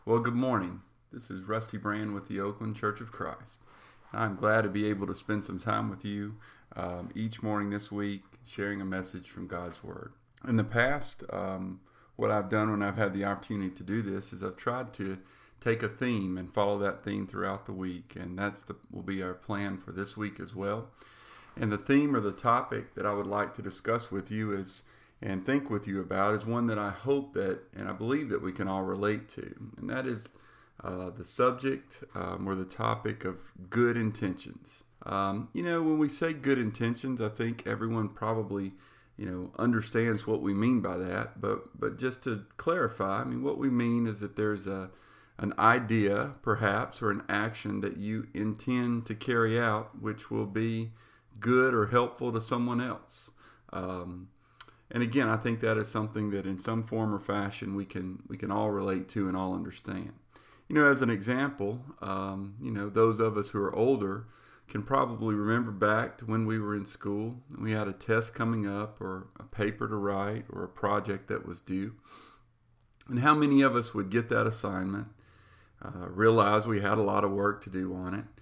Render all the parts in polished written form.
Well, good morning. This is Rusty Brand with the Oakland Church of Christ. I'm glad to be able to spend some time with you each morning this week, sharing a message from God's Word. In the past, what I've done when I've had the opportunity to do this is I've tried to take a theme and follow that theme throughout the week, and will be our plan for this week as well. And the theme or the topic that I would like to discuss with you and think with you about is one that I hope that, and I believe that we can all relate to, and that is the subject or the topic of good intentions. When we say good intentions, I think everyone probably, understands what we mean by that. But just to clarify, what we mean is that there's an idea, perhaps, or an action that you intend to carry out, which will be good or helpful to someone else. And again, I think that is something that in some form or fashion we can all relate to and all understand. As an example, those of us who are older can probably remember back to when we were in school and we had a test coming up or a paper to write or a project that was due. And how many of us would get that assignment, realize we had a lot of work to do on it,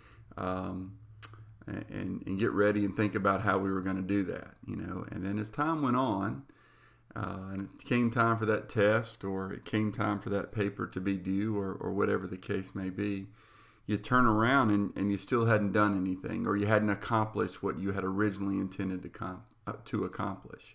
and get ready and think about how we were going to do that, And then as time went on, and it came time for that test, or it came time for that paper to be due, or whatever the case may be, you turn around and you still hadn't done anything, or you hadn't accomplished what you had originally intended to accomplish.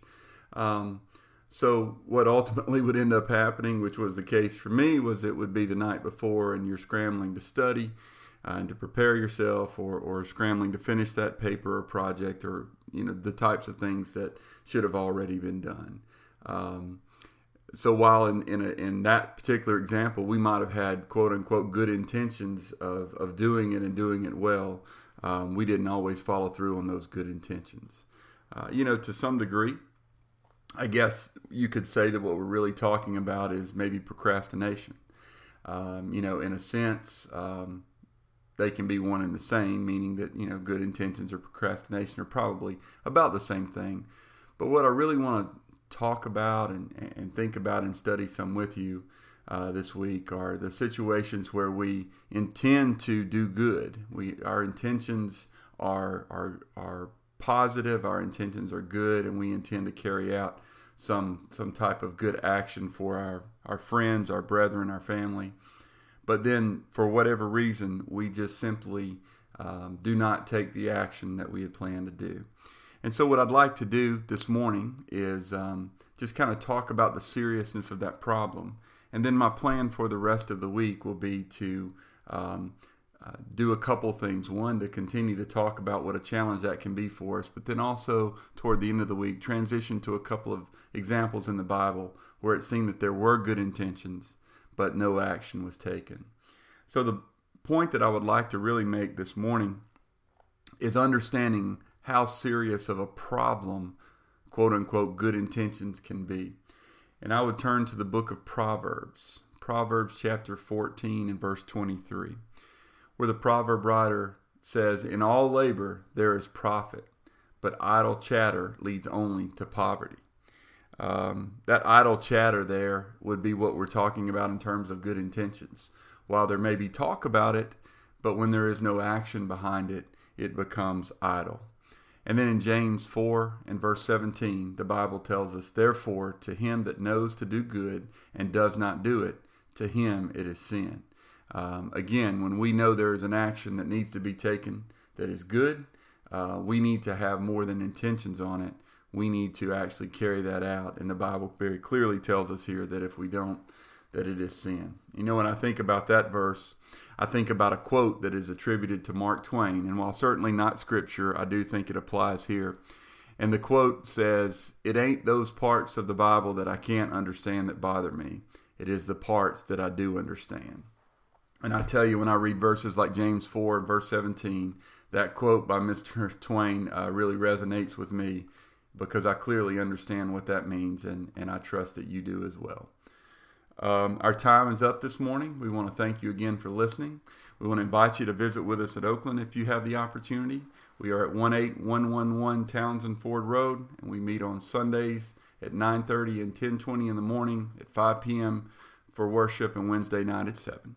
So what ultimately would end up happening, which was the case for me, was it would be the night before and you're scrambling to study and to prepare yourself, or scrambling to finish that paper or project, or the types of things that should have already been done. So while in that particular example we might have had quote unquote good intentions of doing it and doing it well, we didn't always follow through on those good intentions. To some degree, I guess you could say that what we're really talking about is maybe procrastination. In a sense, they can be one and the same, meaning that, good intentions or procrastination are probably about the same thing. But what I really want to talk about and think about and study some with you this week are the situations where we intend to do good. Our intentions are positive, our intentions are good, and we intend to carry out some type of good action for our friends, our brethren, our family. But then, for whatever reason, we just simply do not take the action that we had planned to do. And so what I'd like to do this morning is just kind of talk about the seriousness of that problem. And then my plan for the rest of the week will be to do a couple things. One, to continue to talk about what a challenge that can be for us, but then also toward the end of the week, transition to a couple of examples in the Bible where it seemed that there were good intentions, but no action was taken. So the point that I would like to really make this morning is understanding how serious of a problem, quote unquote, good intentions can be. And I would turn to the book of Proverbs chapter 14 and verse 23, where the proverb writer says, "In all labor there is profit, but idle chatter leads only to poverty." That idle chatter there would be what we're talking about in terms of good intentions. While there may be talk about it, but when there is no action behind it, it becomes idle. And then in James 4 and verse 17, the Bible tells us, "Therefore, to him that knows to do good and does not do it, to him it is sin." Again, when we know there is an action that needs to be taken that is good, we need to have more than intentions on it. We need to actually carry that out. And the Bible very clearly tells us here that if we don't, that it is sin. When I think about that verse, I think about a quote that is attributed to Mark Twain. And while certainly not scripture, I do think it applies here. And the quote says, "It ain't those parts of the Bible that I can't understand that bother me. It is the parts that I do understand." And I tell you, when I read verses like James 4 and verse 17, that quote by Mr. Twain really resonates with me, because I clearly understand what that means, and I trust that you do as well. Our time is up this morning. We want to thank you again for listening. We want to invite you to visit with us at Oakland if you have the opportunity. We are at 18111 Townsend Ford Road, and we meet on Sundays at 9:30 and 10:20 in the morning, at 5 p.m. for worship and Wednesday night at 7.